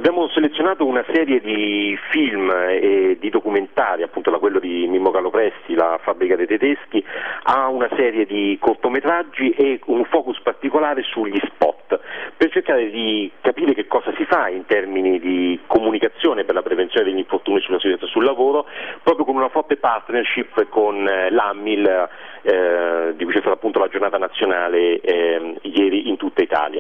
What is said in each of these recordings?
Abbiamo selezionato una serie di film e di documentari, appunto da quello di Mimmo Calopresti, La fabbrica dei tedeschi, a una serie di cortometraggi e un focus particolare sugli spot, per cercare di capire che cosa si fa in termini di comunicazione per la prevenzione degli infortuni sulla sicurezza sul lavoro, proprio con una forte partnership con l'ANMIL, di cui c'è stata appunto la giornata nazionale ieri in tutta Italia.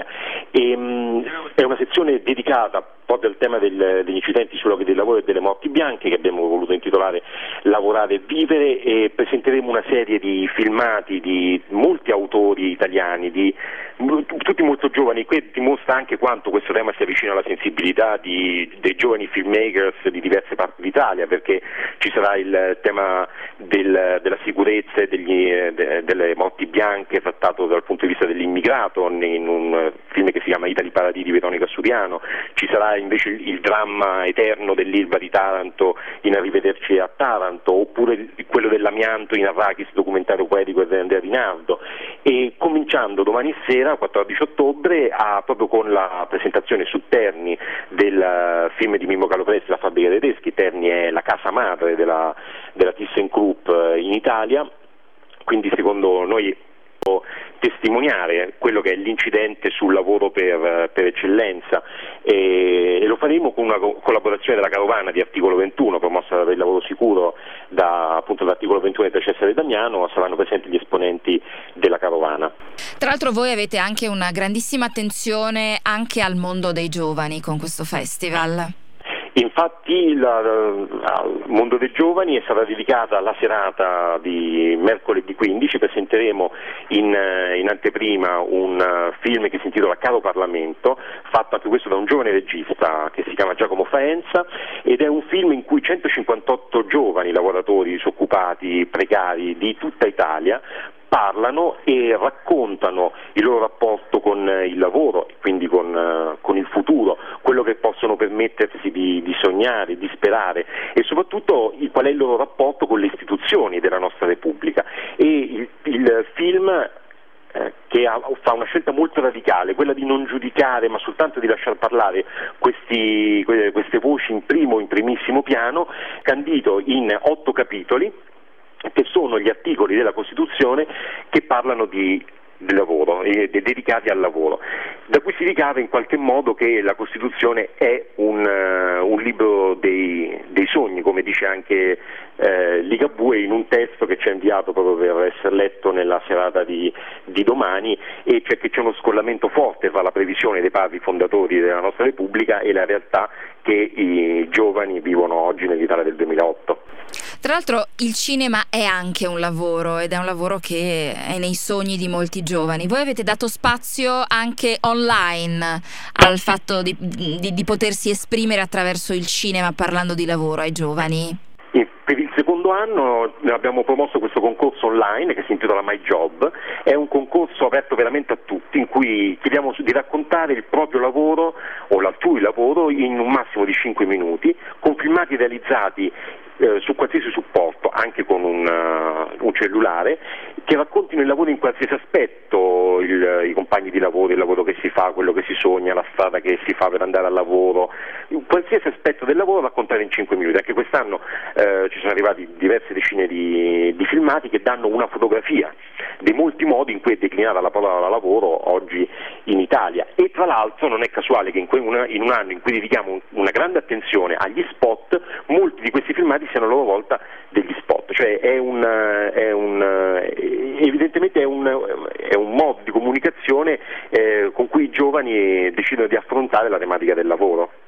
È una sezione dedicata proprio al tema degli incidenti sui luoghi del lavoro e delle morti bianche, che abbiamo voluto intitolare Lavorare e Vivere, e presenteremo una serie di filmati di molti autori italiani, tutti molto giovani. Qui dimostra anche quanto questo tema sia vicino alla sensibilità dei giovani filmmakers di diverse parti d'Italia, perché ci sarà il tema della sicurezza e delle morti bianche trattato dal punto di vista dell'immigrato in un film che si chiama Italy Paradis di Veronica Suriano. Ci sarà invece il dramma eterno dell'Ilva di Taranto in Arrivederci a Taranto, oppure quello dell'amianto in Arrakis, documentario poetico di Andrea Rinaldo, e cominciando domani sera, 14 ottobre, proprio con la presentazione su Terni del film di Mimmo Calopresti, La fabbrica dei tedeschi. Terni è la casa madre della ThyssenKrupp in Italia, quindi secondo noi testimoniare quello che è l'incidente sul lavoro per eccellenza, e lo faremo con una collaborazione della Carovana di Articolo 21, promossa per il lavoro sicuro appunto dall'Articolo 21 del Cesare Damiano. Saranno presenti gli esponenti della Carovana. Tra l'altro voi avete anche una grandissima attenzione anche al mondo dei giovani con questo festival. Infatti al mondo dei giovani è stata dedicata la serata di mercoledì 15. Presenteremo in anteprima un film che si intitola Caro Parlamento, fatto anche questo da un giovane regista che si chiama Giacomo Faenza, ed è un film in cui 158 giovani lavoratori disoccupati, precari di tutta Italia parlano e raccontano il loro rapporto con il lavoro e quindi con il futuro, quello che possono permettersi di sognare, di sperare, e soprattutto qual è il loro rapporto con le istituzioni della nostra Repubblica. E il film che fa una scelta molto radicale, quella di non giudicare ma soltanto di lasciar parlare queste voci in primissimo piano, scandito in 8 capitoli che sono gli articoli della Costituzione che parlano del lavoro e dedicati al lavoro, da cui si ricava in qualche modo che la Costituzione è un libro dei sogni, come dice anche Ligabue in un testo che ci ha inviato proprio per essere letto nella serata di domani, e cioè che c'è uno scollamento forte tra la previsione dei padri fondatori della nostra Repubblica e la realtà che i giovani vivono oggi nell'Italia del 2008. Tra l'altro il cinema è anche un lavoro, ed è un lavoro che è nei sogni di molti giovani. Voi avete dato spazio anche online al fatto di potersi esprimere attraverso il cinema parlando di lavoro ai giovani. Per il secondo anno abbiamo promosso questo concorso online che si intitola My Job. È un concorso aperto veramente a tutti, in cui chiediamo di raccontare il proprio lavoro o l'altrui lavoro in un massimo di 5 minuti, con filmati realizzati su qualsiasi supporto, anche con un cellulare, che raccontino il lavoro in qualsiasi aspetto, i compagni di lavoro, il lavoro che si fa, quello che si sogna, la strada che si fa per andare al lavoro, in qualsiasi aspetto del lavoro raccontare in 5 minuti. Anche quest'anno ci sono arrivati diverse decine di filmati che danno una fotografia dei molti modi in cui è declinata la parola lavoro oggi in Italia. E tra l'altro non è casuale che in un anno in cui dedichiamo una grande attenzione agli spot, molti di questi filmati siano a loro volta degli spot, cioè evidentemente è un modo di comunicazione con cui i giovani decidono di affrontare la tematica del lavoro.